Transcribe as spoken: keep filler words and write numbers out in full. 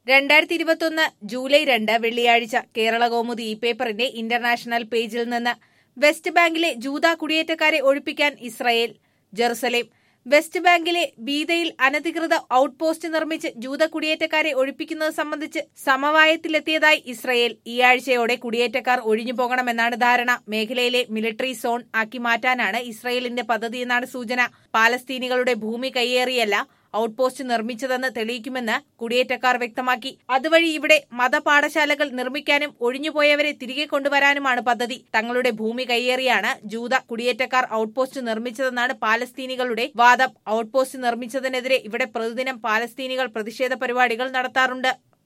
രണ്ടായിരത്തി ഇരുപത്തൊന്ന് ജൂലൈ രണ്ട് വെള്ളിയാഴ്ച കേരള കൗമുദി ഇ പേപ്പറിന്റെ ഇന്റർനാഷണൽ പേജിൽ നിന്ന് വെസ്റ്റ് ബാങ്കിലെ ജൂത കുടിയേറ്റക്കാരെ ഒഴിപ്പിക്കാൻ ഇസ്രയേൽ. ജെറുസലേം. വെസ്റ്റ് ബാങ്കിലെ ബീദയിൽ അനധികൃത ഔട്ട് പോസ്റ്റ് നിർമ്മിച്ച് ജൂത കുടിയേറ്റക്കാരെ ഒഴിപ്പിക്കുന്നത് സംബന്ധിച്ച് സമവായത്തിലെത്തിയതായി ഇസ്രയേൽ. ഈ ആഴ്ചയോടെ കുടിയേറ്റക്കാർ ഒഴിഞ്ഞു പോകണമെന്നാണ് ധാരണ. മേഖലയിലെ മിലിറ്ററി സോൺ ആക്കി മാറ്റാനാണ് ഇസ്രയേലിന്റെ പദ്ധതിയെന്നാണ് സൂചന. പാലസ്തീനികളുടെ ഭൂമി കയ്യേറിയല്ല ഔട്ട് പോസ്റ്റ് നിർമ്മിച്ചതെന്ന് തെളിയിക്കുമെന്ന് കുടിയേറ്റക്കാർ വ്യക്തമാക്കി. അതുവഴി ഇവിടെ മതപാഠശാലകൾ നിർമ്മിക്കാനും ഒഴിഞ്ഞുപോയവരെ തിരികെ കൊണ്ടുവരാനുമാണ് പദ്ധതി. തങ്ങളുടെ ഭൂമി കയ്യേറിയാണ് ജൂത കുടിയേറ്റക്കാർ ഔട്ട് പോസ്റ്റ് നിർമ്മിച്ചതെന്നാണ് പാലസ്തീനികളുടെ വാദം. ഔട്ട് പോസ്റ്റ് നിർമ്മിച്ചതിനെതിരെ ഇവിടെ പ്രതിദിനം പാലസ്തീനികൾ പ്രതിഷേധ പരിപാടികൾ നടത്താറുണ്ട്.